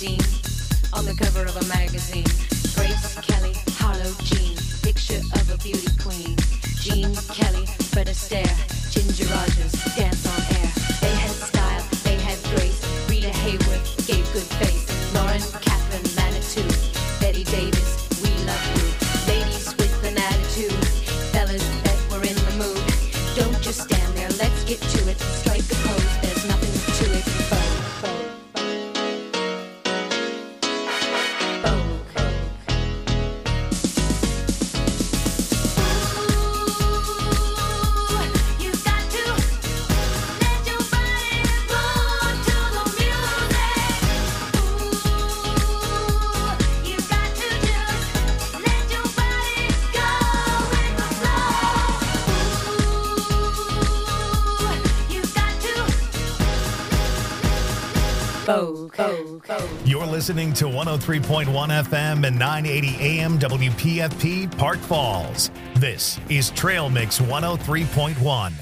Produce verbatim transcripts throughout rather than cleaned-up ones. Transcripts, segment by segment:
Dean on the cover of a magazine. Grace Kelly, Harlow Jean, picture of a beauty queen. Jean Kelly, Fred Astaire, Ginger Rogers, dance on air. They had style, they had grace. Rita Hayworth gave good face. Lauren Catherine Manitou, Betty Davis, we love you. Ladies with an attitude, fellas that were in the mood. Don't just stand there, let's get to it. Strike a pose, there's nothing to it. Vogue, vogue. Vogue, Vogue, Vogue. You're listening to one oh three point one F M and nine eighty A M W P F P Park Falls. This is Trail Mix one oh three point one.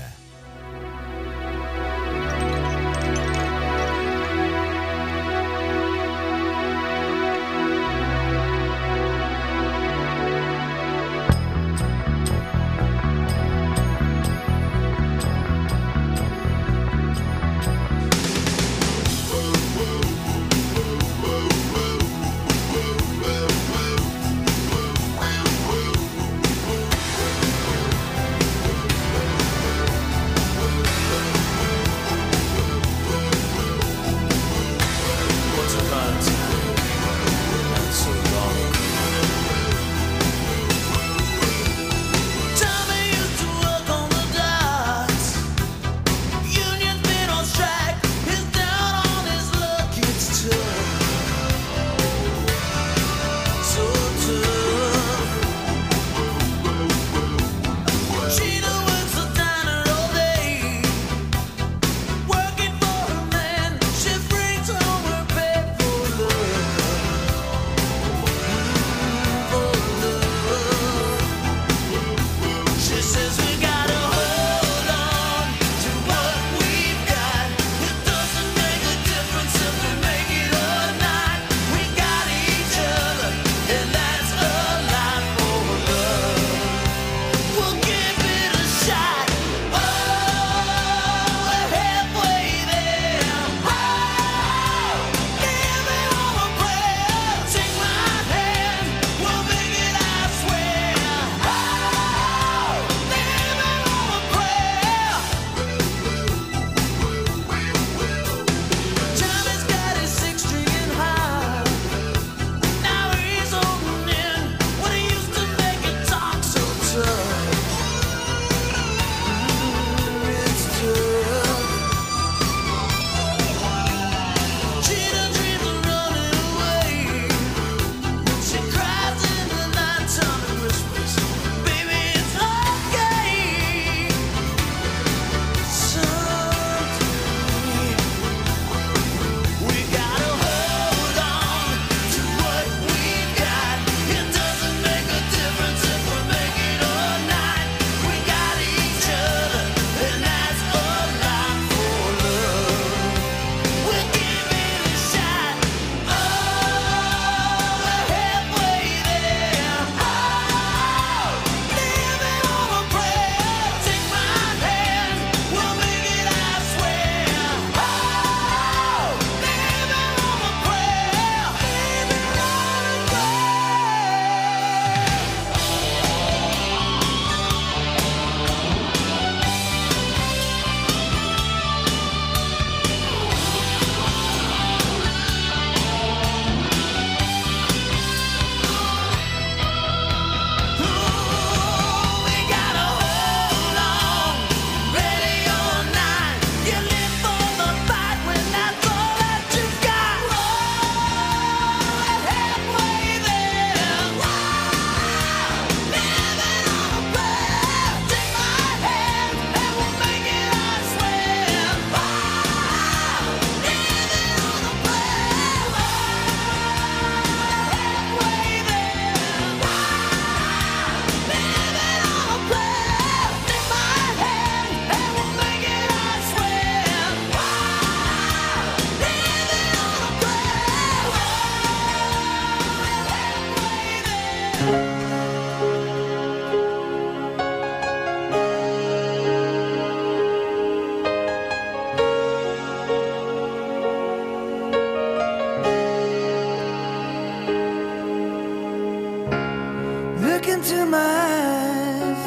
into my eyes,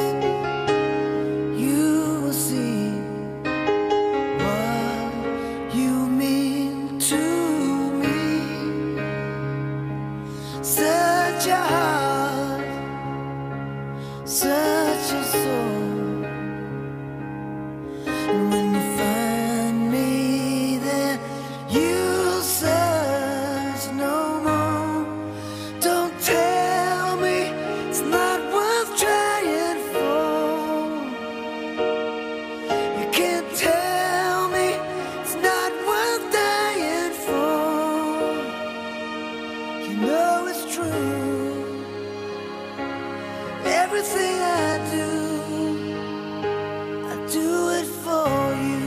you will see what you mean to me. Such a heart, such a soul. And when you find me there, you'll search no more. Don't tell me it's not worth trying for. You can't tell me it's not worth dying for. You know it's true. Everything I do, I do it for you.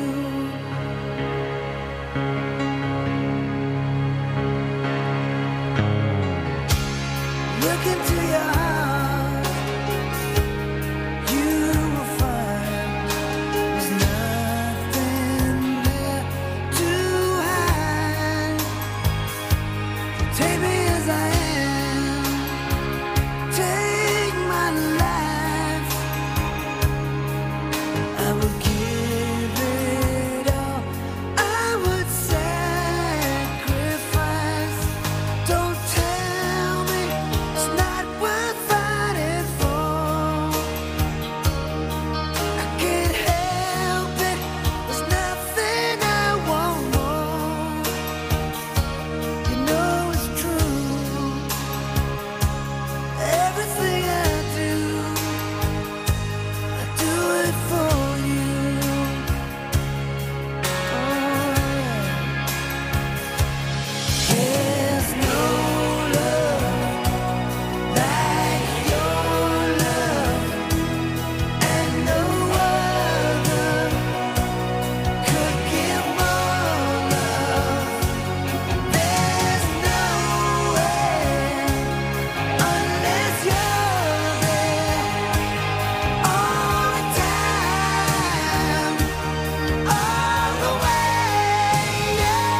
Look into your heart, you will find there's nothing there to hide. Take me as I am, take my life. I will give it all, I would sacrifice. Don't tell me it's not worth fighting for. I can't help it, there's nothing I want more. You know it's true. Everything I do, I do it for you. Oh, yeah. There's no love like your love, and no other could give more love. There's nowhere unless you're there all the time, all the way, yeah.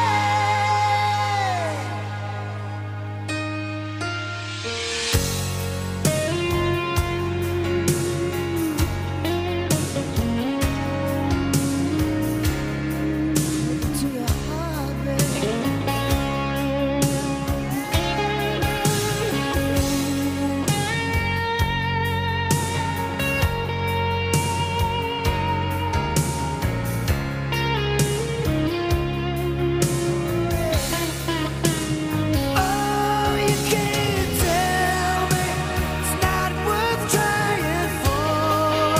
To your heart, baby. Oh, you can't tell me it's not worth trying for.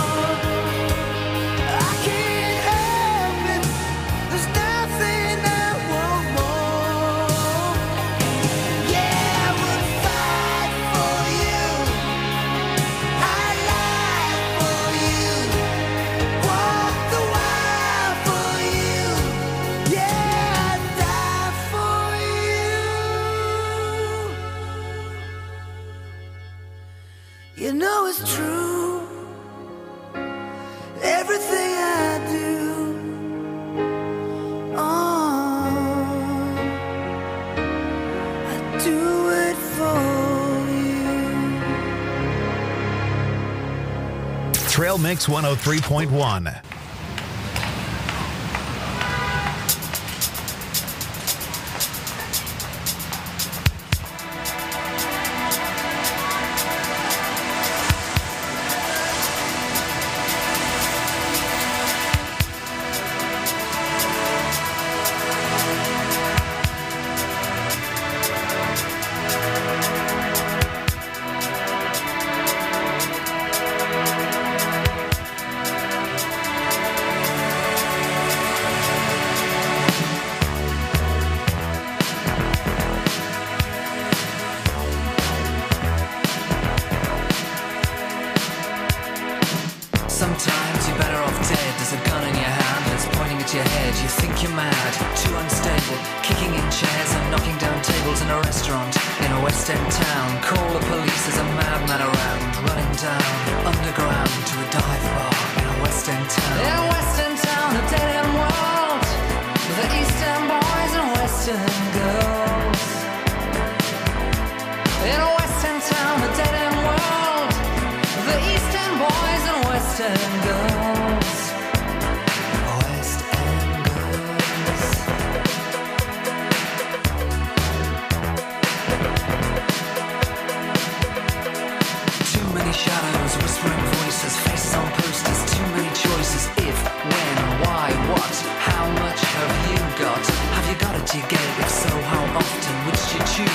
I can't help it, there's nothing I want more. Yeah, I would fight for you, I'd lie for you, walk the while for you. Yeah, I'd die for you. You know it's true. Everything I do, oh, I do it for you. Trail Mix one oh three point one. Sometimes you're better off dead. There's a gun in your hand and it's pointing at your head. You think you're mad, too unstable, kicking in chairs and knocking down tables in a restaurant in a West End town. Call the police, there's a madman around, running down underground to a dive bar in a West End town. In a West End town, a dead end world, with the East End boys and West End girls. In a West End town, a dead end world,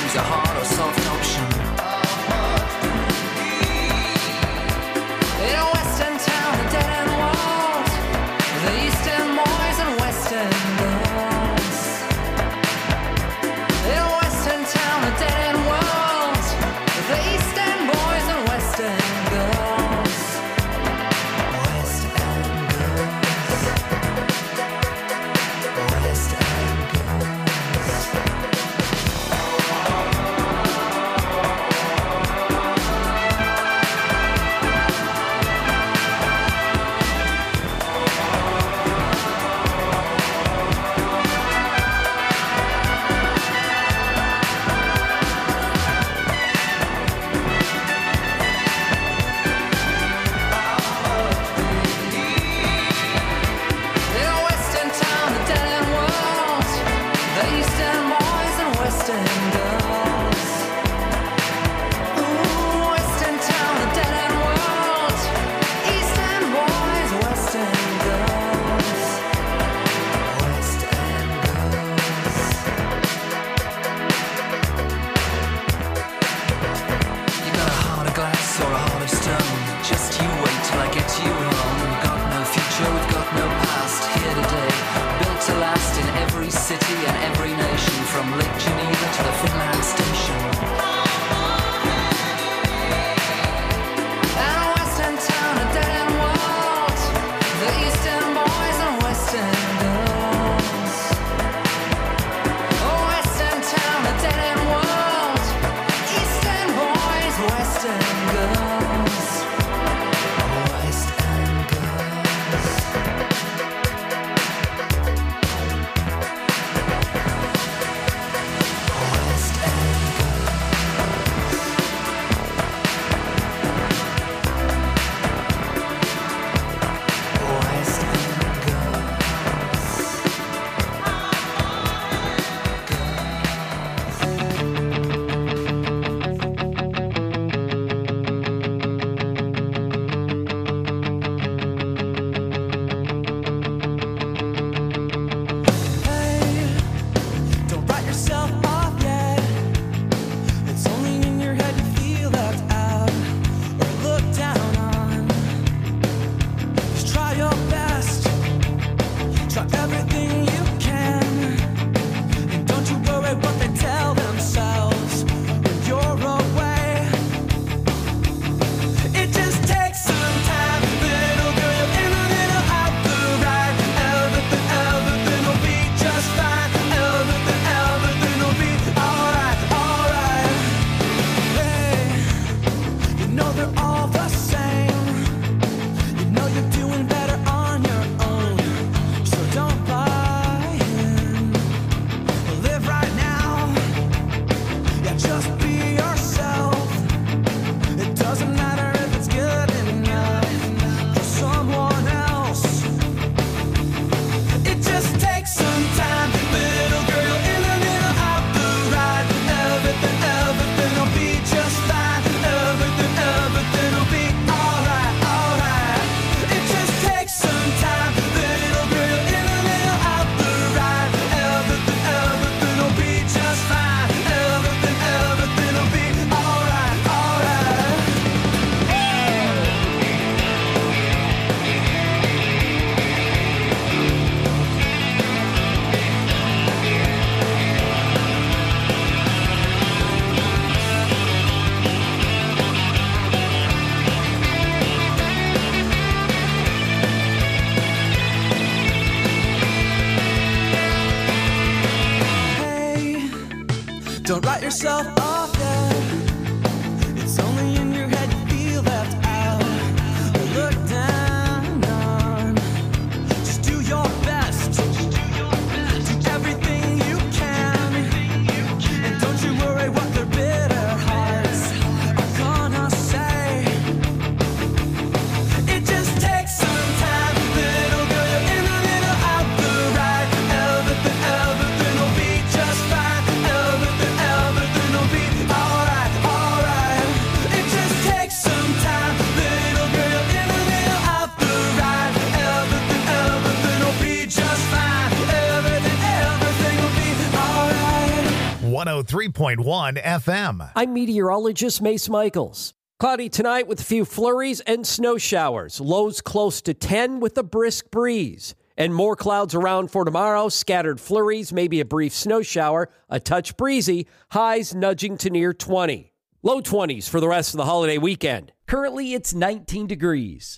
choose a hard or soft option. In a western town, a dead-end world, the eastern boys and western girls. In a western town, a dead-end world, the eastern boys and western girls. West End girls. West End girls. In a western town, a dead-end world, the eastern boys and western girls. Ooh, western town, a dead-end world, eastern boys, western girls. West End girls. You got a heart of glass or a heart of stone. Just you wait till I get you home. We've got no future, we've got no past. Here today, built to last in every city and every nation, from Lake Geneva to the Finland station. And a western town, a dead-end world, the eastern boys and western girls. A western town, a dead-end world, eastern boys, western girls. West End girls. West End girls. West End Hey, don't write yourself off yet. It's only in your head you feel left out or looked down on. Just try your best. Try everything you can. And don't you worry what they tell themselves when you're away. It just takes some time, little girl. You're in a little out the right. Everything, everything will be just fine. Everything, everything will be alright, alright. Hey, you know they're all the same. You know you're doing better on your own. So don't buy in. Live right now. Yeah, just be yourself. It doesn't matter if it's good enough for someone else. It just takes some time, little girl. You're in a little out the right. Everything, everything will be just fine. Everything, everything will be alright, alright. It just takes some time, little girl. You're in a little out the right. Everything, everything will be just fine. Everything, everything will be alright, alright. Hey, don't write yourself off yet. It's only in your head you feel left out or looked down on. Just do your best. Do everything you can. And don't you worry what their bitter hearts are gonna say. It just takes some time, little girl. You're in a little out the right. Everything, everything will be just fine. Everything, everything will be alright, three point one F M. I'm meteorologist Mace Michaels. Cloudy tonight with a few flurries and snow showers. Lows close to ten with a brisk breeze. And more clouds around for tomorrow. Scattered flurries, maybe a brief snow shower, a touch breezy. Highs nudging to near twenty. Low twenties for the rest of the holiday weekend. Currently, it's nineteen degrees.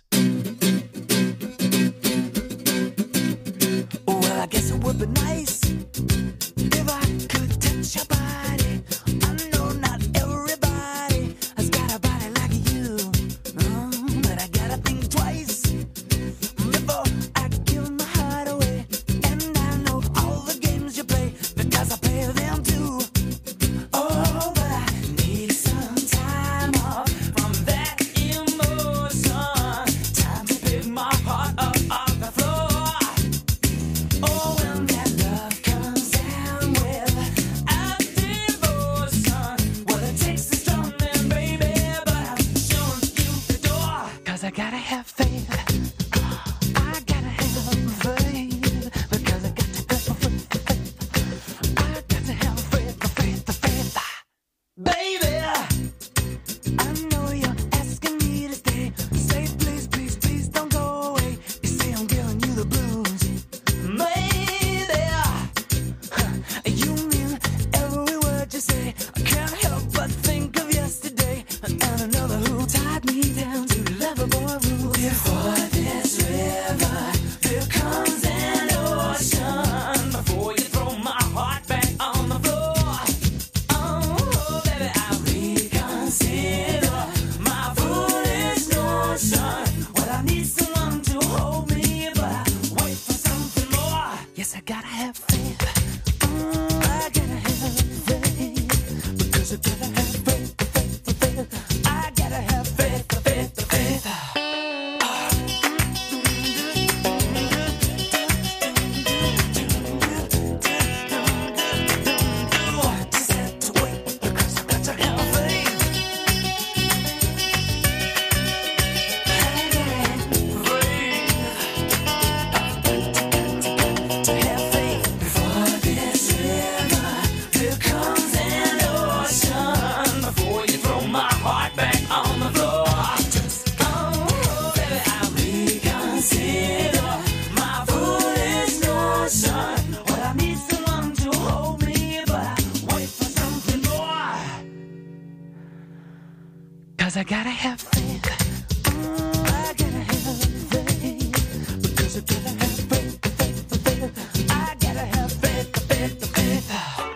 Well, I guess it would be nice if I could touch your body. I know not everybody has got a body like you, mm, but I gotta think twice before I give my heart away. And I know all the games you play because I play them too. Oh, but I need some time off from that emotion. Time to pick my heart up off the floor. Oh, when that love comes down with a devotion, well, it takes a strong man, baby, but I'm showing you the door. Cause I gotta have faith. I gotta have faith. Because I got to have faith. I got to have faith, faith, faith. Baby, I know you're asking me to stay. Say please, please, please don't go away. You say I'm giving you the blues. Maybe you mean every word you say. I can't help but think of yesterday and another who tied me down to lovable rules. Before this river, there comes an ocean. Before you throw my heart back on the floor. Oh, baby, I reconsider my foolish notion. Well, I need someone to hold me, but I wait for something more. Yes, I gotta have faith. Mm, I gotta have faith. Because I gotta have faith, faith, faith. I gotta have faith, faith, faith. Just have to wait because I got to have faith. I gotta have faith. To have faith before this river, there comes an ocean. Before you throw my heart back on the floor. Oh, baby, I reconsider my foolish notion. Well, I need someone to hold me, but I wait for something more. Cause I gotta have faith. Mm, I gotta have faith. Because I gotta have faith, faith, faith. I gotta have faith, faith, faith.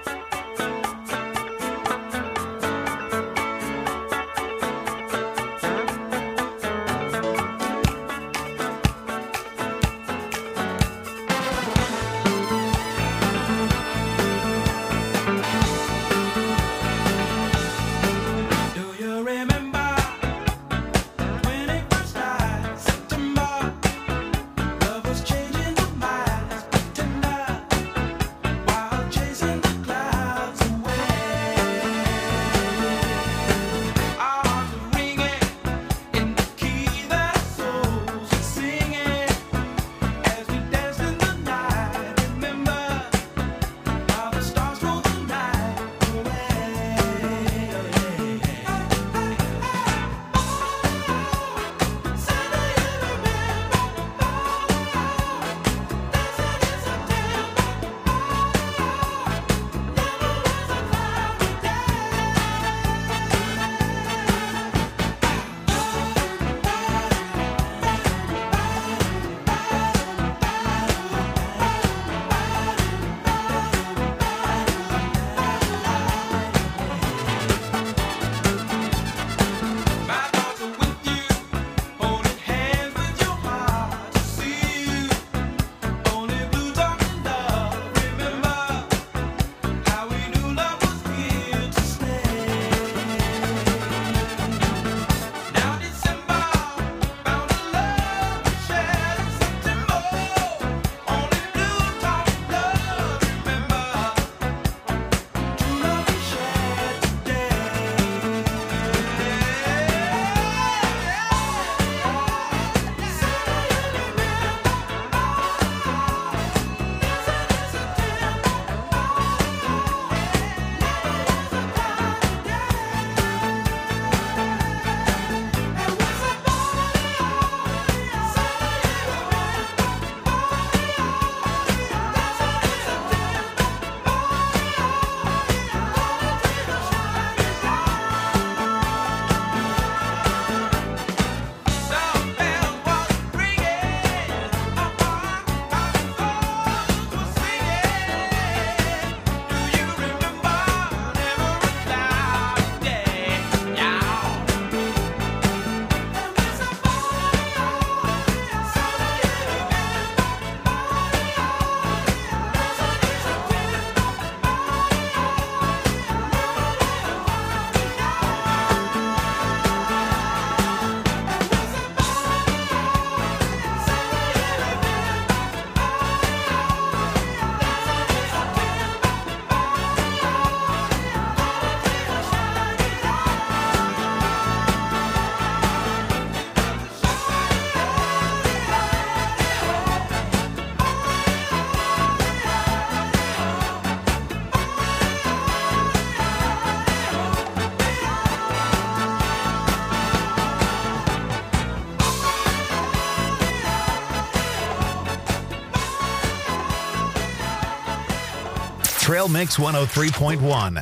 Do you remember when it first started? September, love was changing. Trail Mix one oh three point one.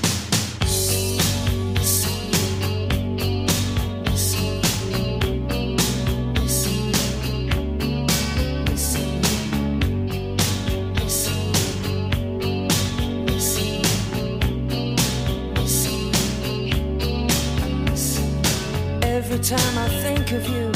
Every time I think of you,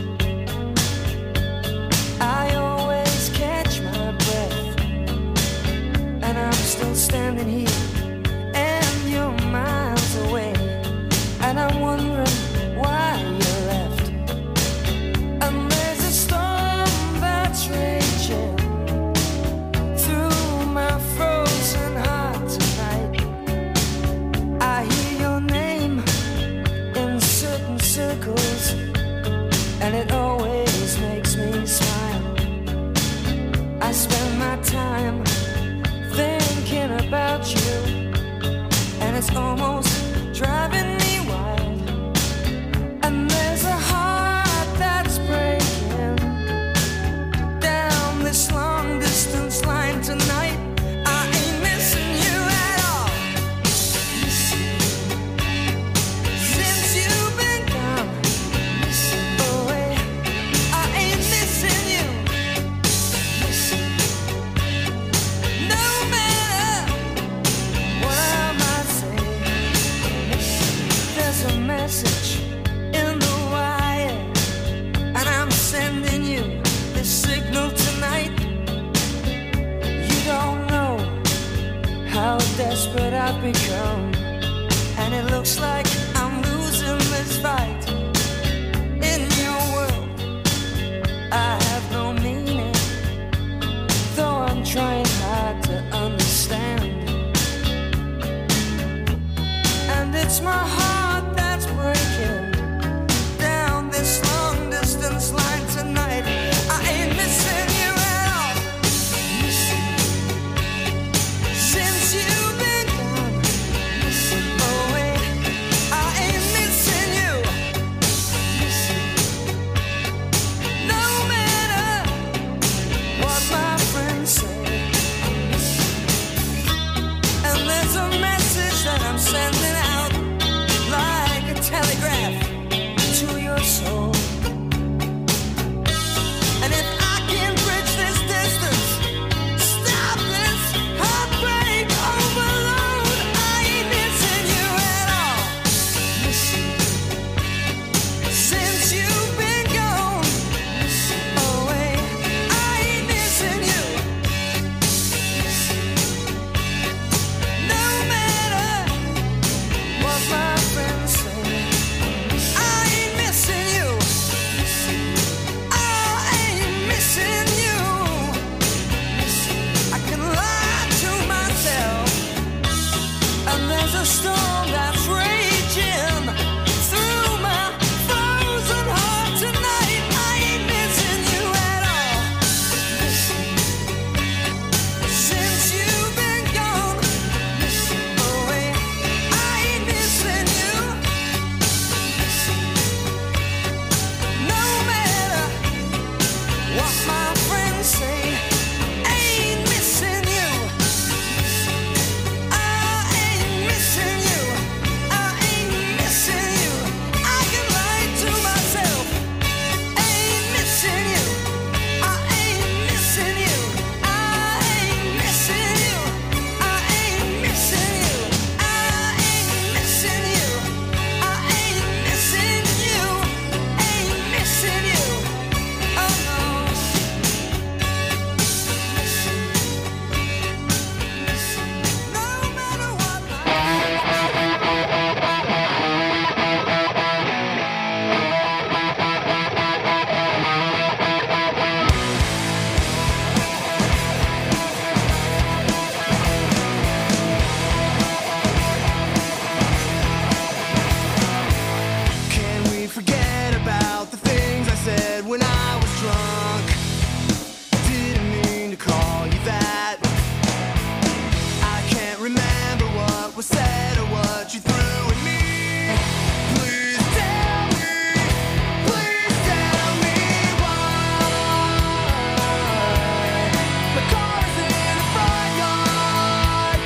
I always catch my breath, and I'm still standing here, and you're miles away, and I'm wondering why you left. And there's a storm that's raging through my frozen heart tonight. I hear your name in certain circles, and it always makes me smile. I spend my time thinking about you, and it's almost driving me wild. And there's a heart that's breaking down this long distance line tonight. I ain't missing you at all. Since you've been gone away, I ain't missing you. No matter what I might say, there's a message in the wire, and I'm sending you this signal tonight. You don't know how desperate I've become, and it looks like I'm losing this fight. In your world, I have no meaning, though I'm trying hard to understand. And it's my heart that's breaking down this long distance line tonight. I ain't missing you at all. Since you've been gone away, I ain't missing you. No matter what my friends say. And there's a message that I'm sending out like a telegraph to your soul. And if I can bridge this distance, stop this heartbreak overload, I ain't missing you at all. Since you've been gone away, I ain't missing you. No matter what my friends say, I ain't missing you. I ain't missing you. I can lie to myself, and there's a storm that's raging through my frozen heart tonight. I ain't missing you at all. Since you've been gone away, I ain't missing you. No matter what my friends say, ain't missing you. I ain't missing you. I ain't missing you. I can lie to myself. Ain't missing you. I ain't missing you. I ain't missing you. I ain't missing you. I ain't missing you. I ain't missing you. Ain't missing you. Oh no. No matter what my Can we forget about the things I said when I was drunk? I didn't mean to call you that. I can't remember what was said or what you threw at me. Please tell me, please tell me why. My car's in the front yard.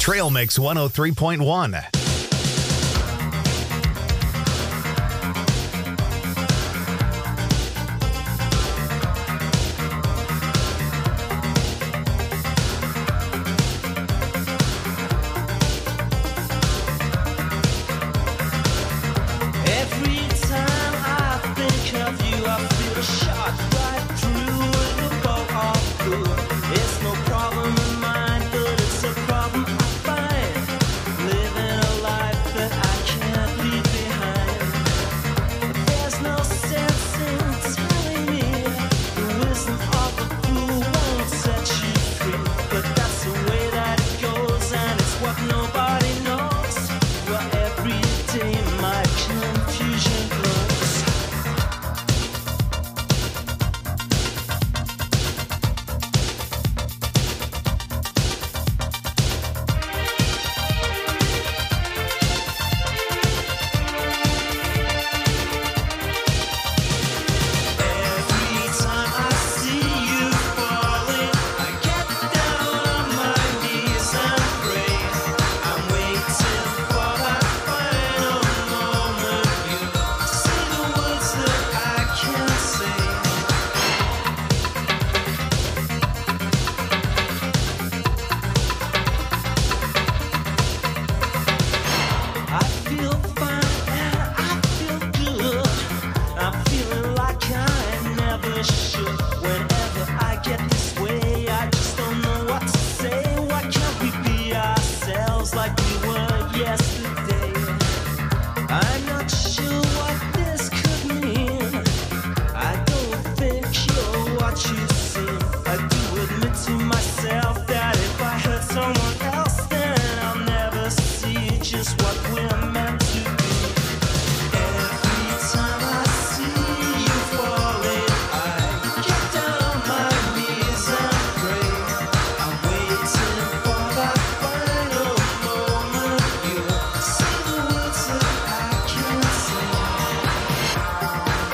Trail Mix one oh three point one. Every time I think of you, I feel a shot right through the bow of blue. It's no problem of mine, but it's a problem I find. Living a life that I can't leave behind. There's no sense in telling me the wisdom of the fool won't set you free. But that's the way that it goes, and it's what nobody knows. Well, every day my confusion grows. Every time I see you falling, I get down on my knees and pray. I'm waiting for that final moment. You say the words that I can't say. I feel fine and I feel good. I'm feeling like I never should. Whenever I get this way, I just don't know what to say. Why can't we be ourselves like we were yesterday? I'm not sure what this could mean. I don't think you're what you seem. I do admit to myself that if I hurt someone else, then I'll never see just what we're meant to be. Every time I see you falling, I get down on my knees and pray. I'm waiting for that final moment. You say the words that I can't say.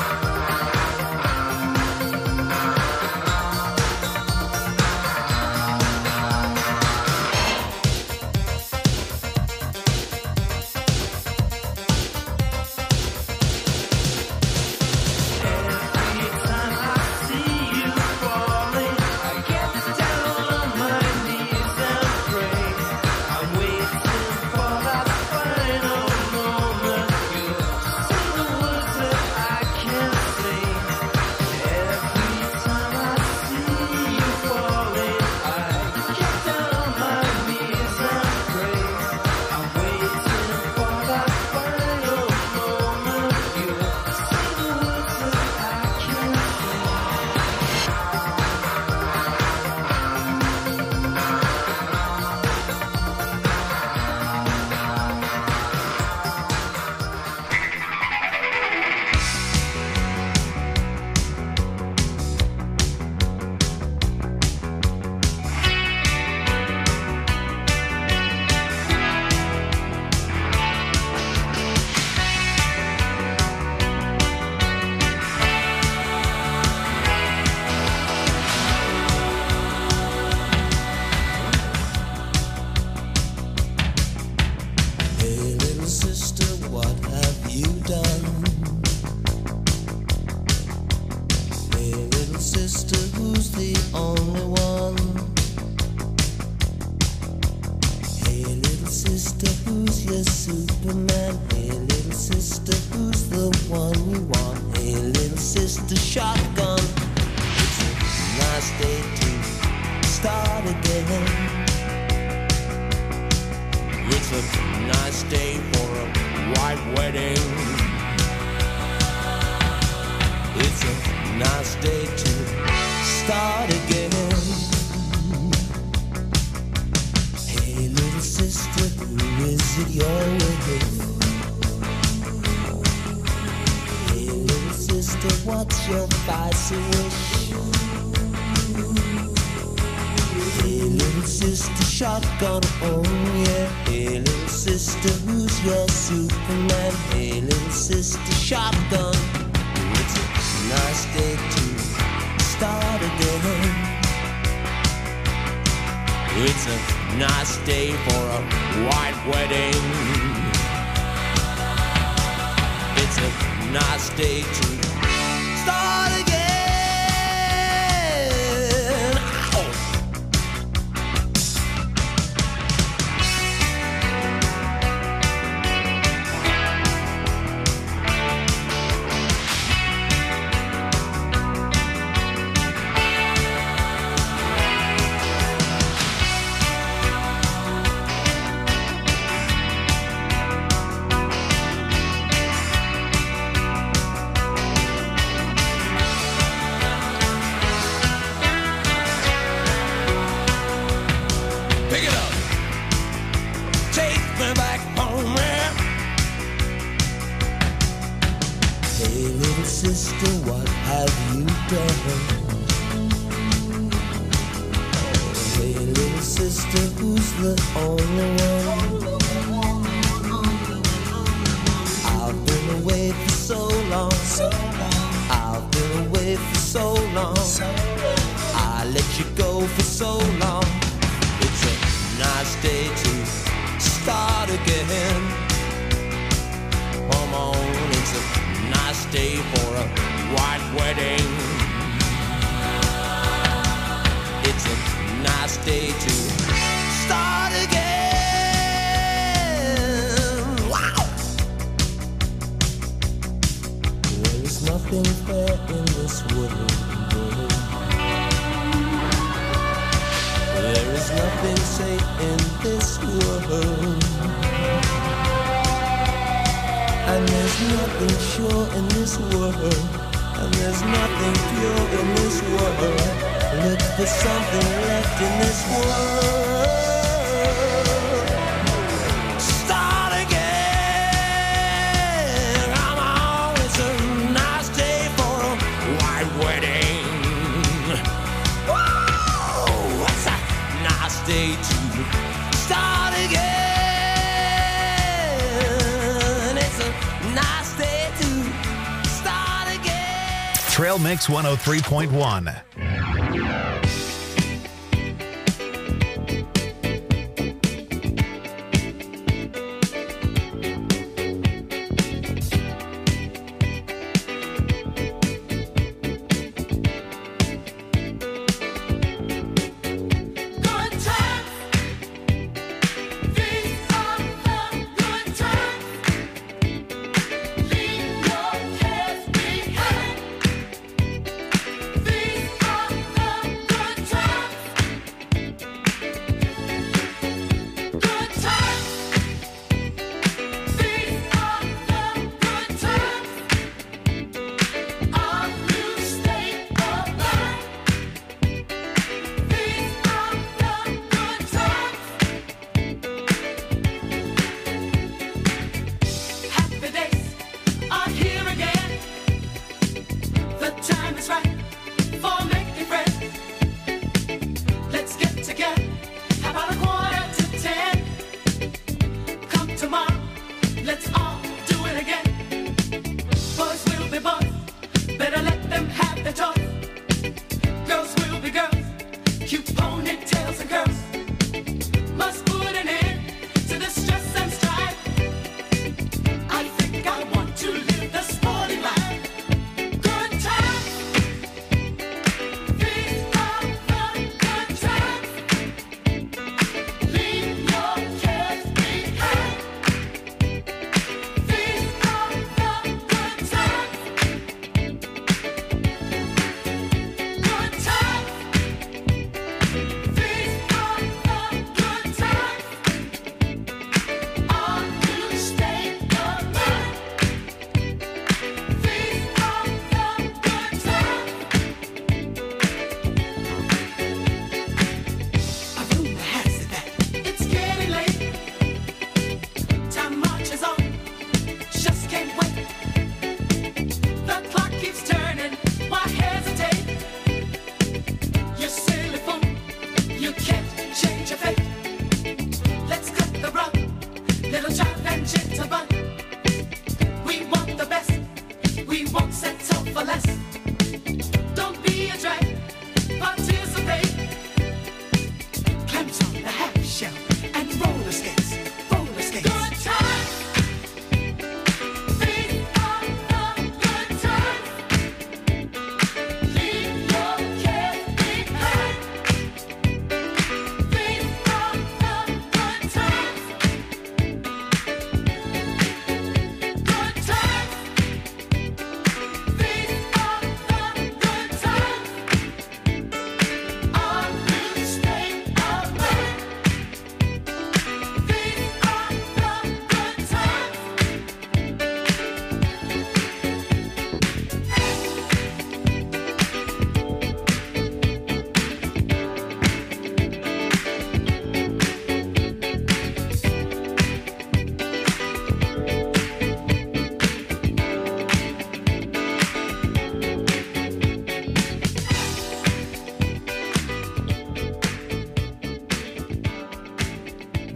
Every time I see you falling, I get down on my knees and pray. I'm waiting for that final moment. You say the words that I can't say. Every time I see you falling, I get down on my knees and pray. I'm waiting for that final moment. You say the words that I can't say. Hey little sister, what have you done? Hey little sister, who's the only one? Hey little sister, who's your Superman? Hey little sister, who's the one you want? Hey little sister, shotgun. It's a nice day to start again. It's a nice day for a white wedding. It's a nice day to start again. Hey little sister, who is it you're with? Hey little sister, what's your spicy wish? Hey little sister, shotgun, oh yeah. Hey little sister, who's your Superman? Hey little sister, shotgun. It's a nice day to start again. It's a nice day for a white wedding. It's a nice day to start again. Ow! Pick it up. Take me back home, man. Hey, little sister, what have you done? Hey, little sister, who's the only one? I've been away for so long. I've been away for so long. I let you go for so long. It's a nice day to start again. Come on, it's a nice day for a white wedding. It's a nice day to start again. Wow! There is nothing fair in this world. There is nothing safe in this world. And there's nothing sure in this world. And there's nothing pure in this world. Look for something left in this world. Start again. Come on, it's a nice day for a white wedding. Whoa, it's a nice day to start again. It's a nice day to start again. Trail Mix one oh three point one. Good times, these are the good times. Leave your cares behind. These are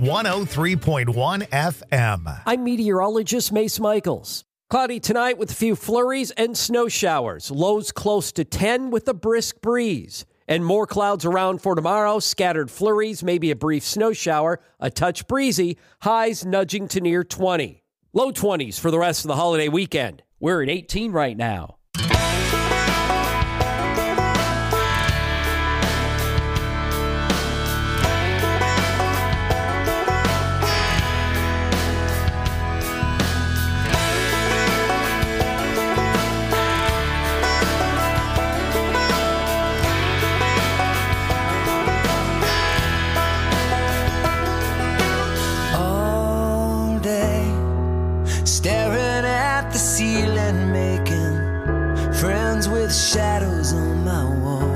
one oh three point one F M. I'm meteorologist Mace Michaels. Cloudy tonight with a few flurries and snow showers. Lows close to ten with a brisk breeze. And more clouds around for tomorrow. Scattered flurries, maybe a brief snow shower, a touch breezy. Highs nudging to near twenty. Low twenties for the rest of the holiday weekend. We're at eighteen right now. Shadows on my wall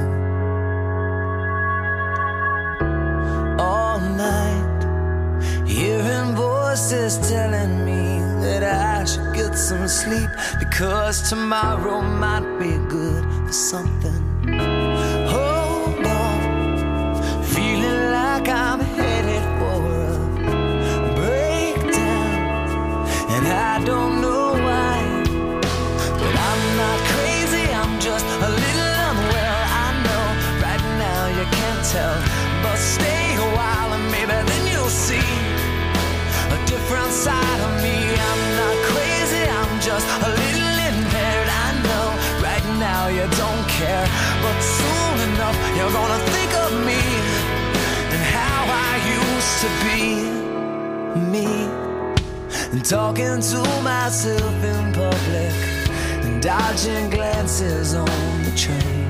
all night, hearing voices telling me that I should get some sleep, because tomorrow might be good for something. Hold on, feeling like I'm headed for a breakdown, and I don't know why, but I'm not crazy, I'm just a little unwell. I know right now you can't tell, but stay a while and maybe then you'll see a different side of me. I'm not crazy, I'm just a little impaired. I know right now you don't care, but soon enough you're gonna think of me and how I used to be me, and talking to myself in public, dodging glances on the train.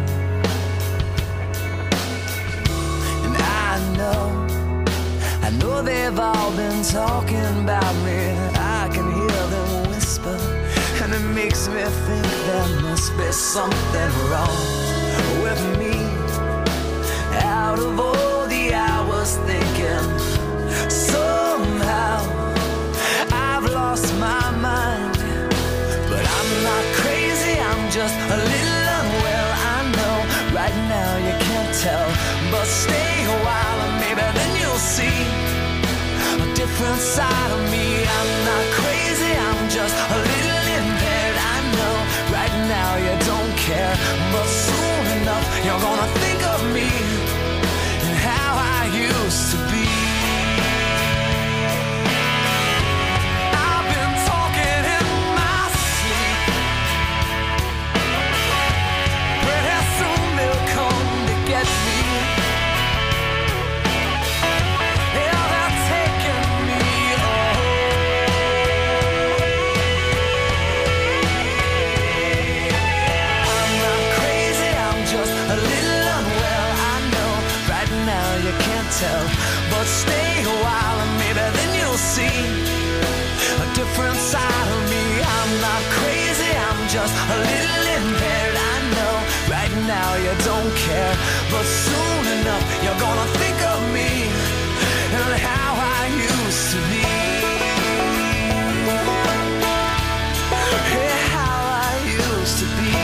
And I know, I know they've all been talking about me. I can hear them whisper, and it makes me think there must be something wrong with me. Out of all the hours thinking, somehow I've lost my mind. But I'm not crazy, I'm just a little unwell. I know right now you can't tell, but stay a while and maybe then you'll see a different side of me. I'm not crazy, I'm just a little impaired. I know right now you don't care, but soon enough you're gonna think of me and how I used to be. Tell, but stay a while and maybe then you'll see a different side of me. I'm not crazy, I'm just a little impaired. I know right now you don't care, but soon enough you're gonna think of me and how I used to be. Yeah, how I used to be.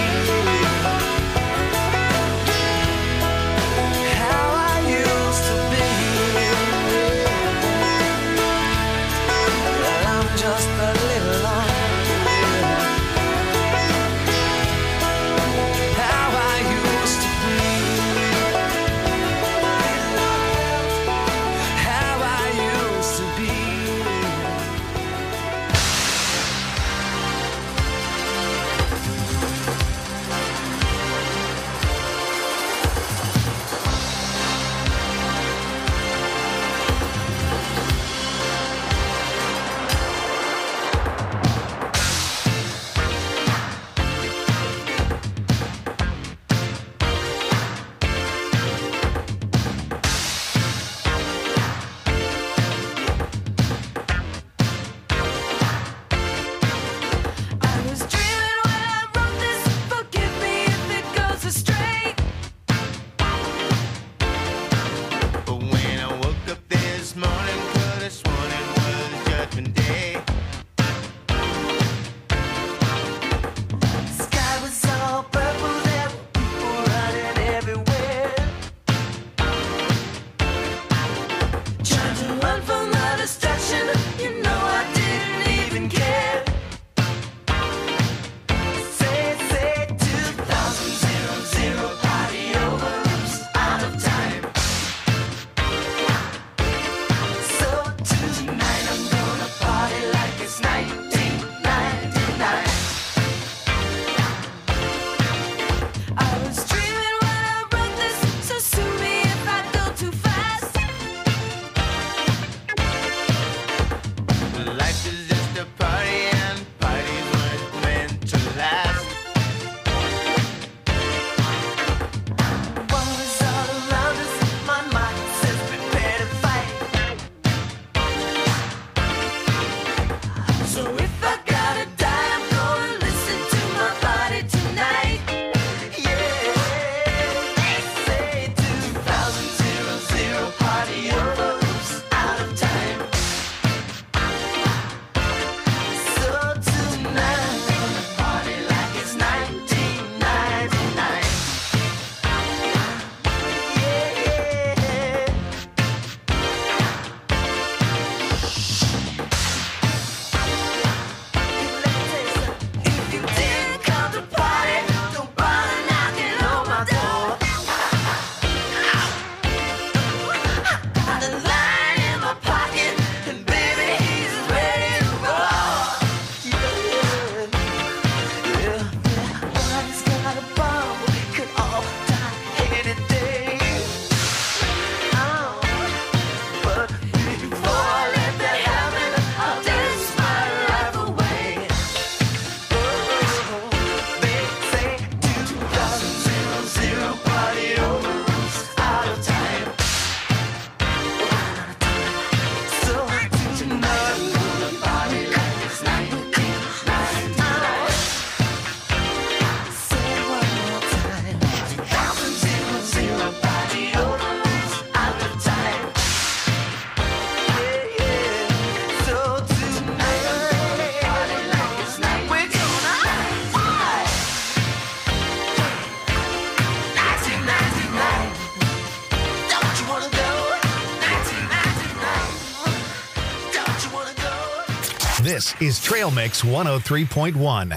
This is Trail Mix one oh three point one.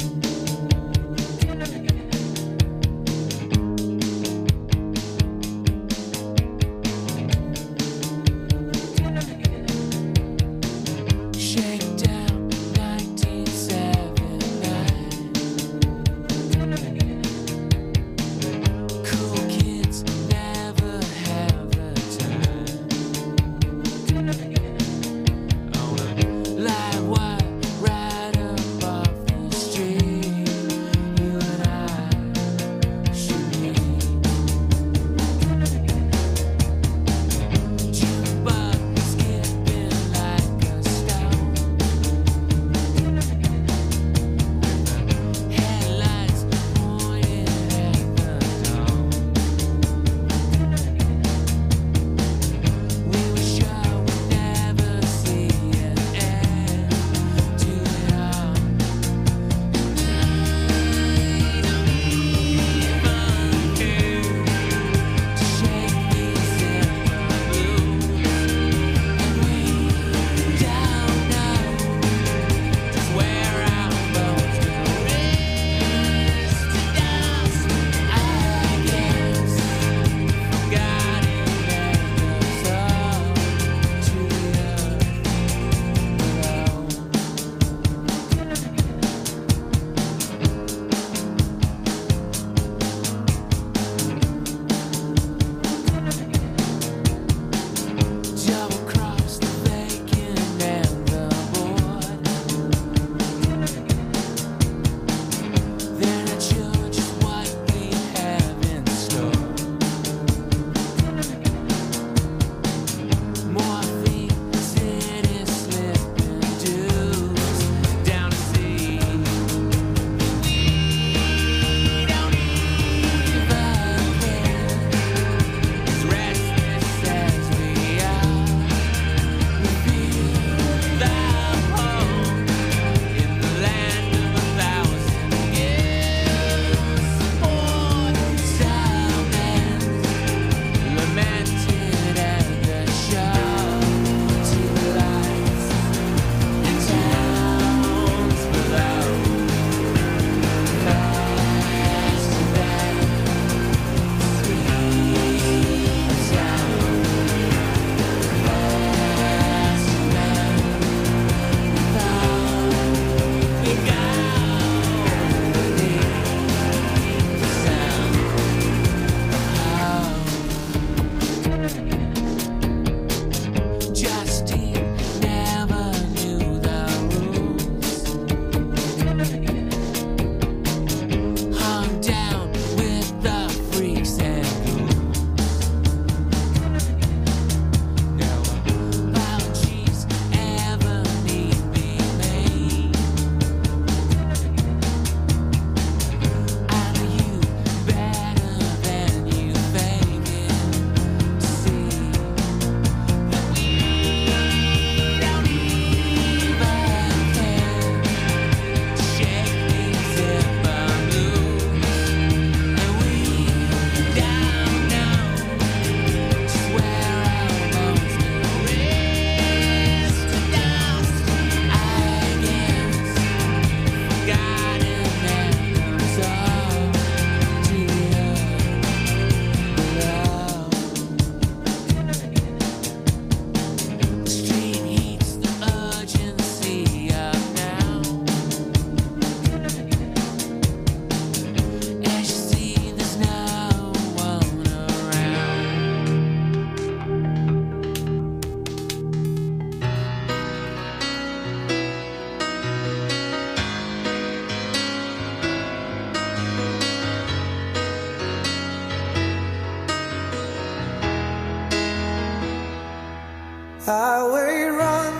Highway run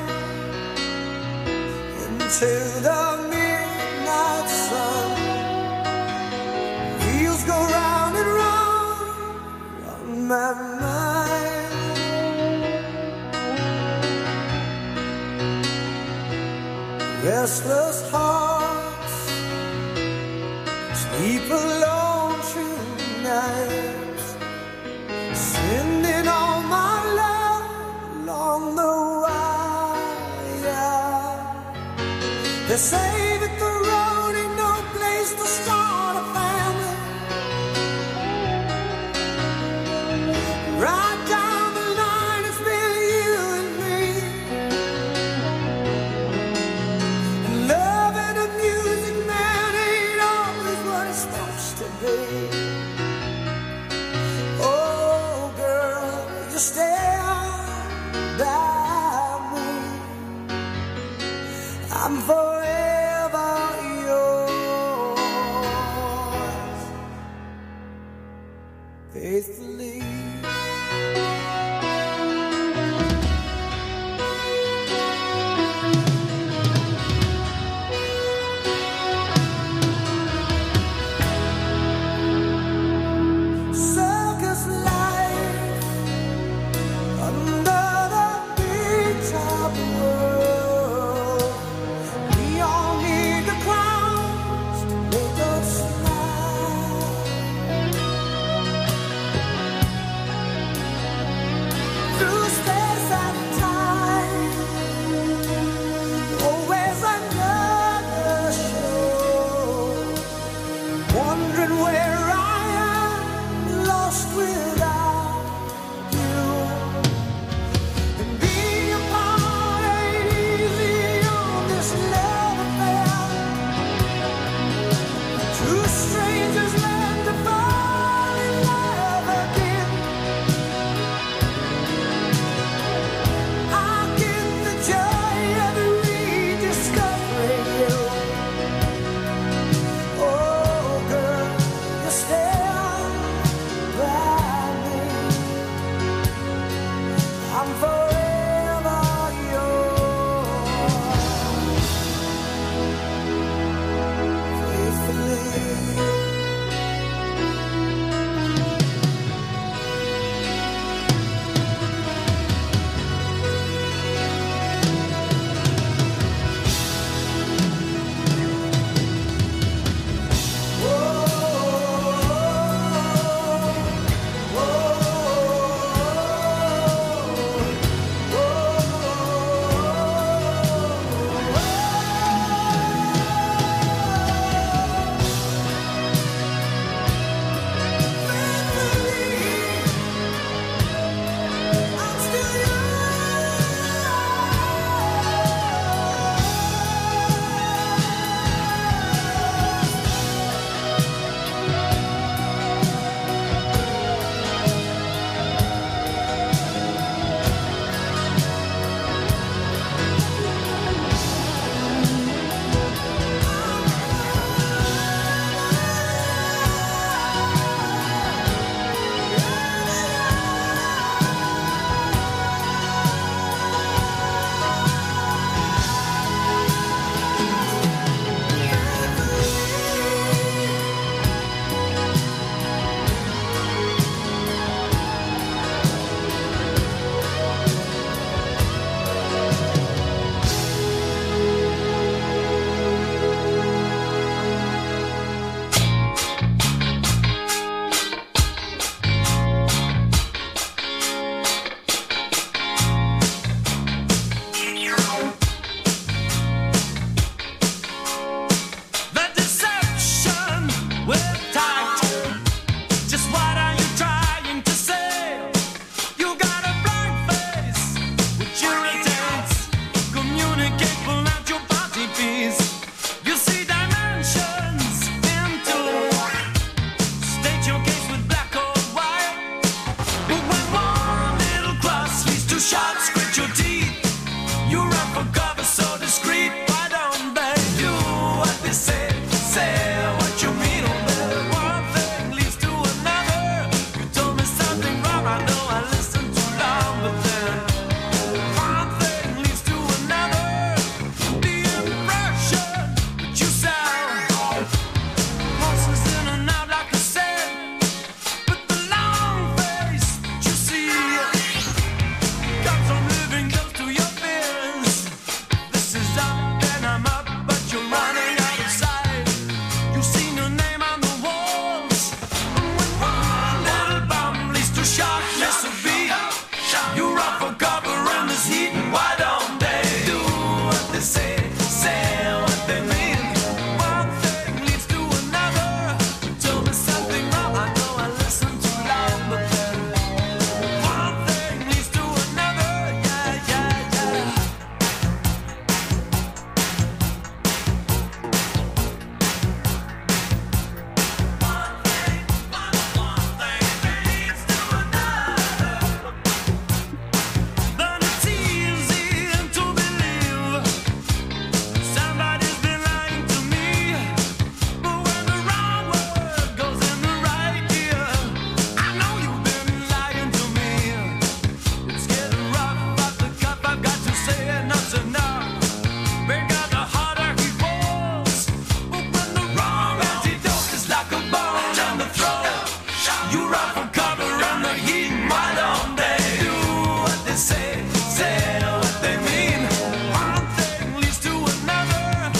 into the midnight sun. Wheels go round and round on my mind. Restless hearts sleep alone through nights, sending all my love along the wire. They say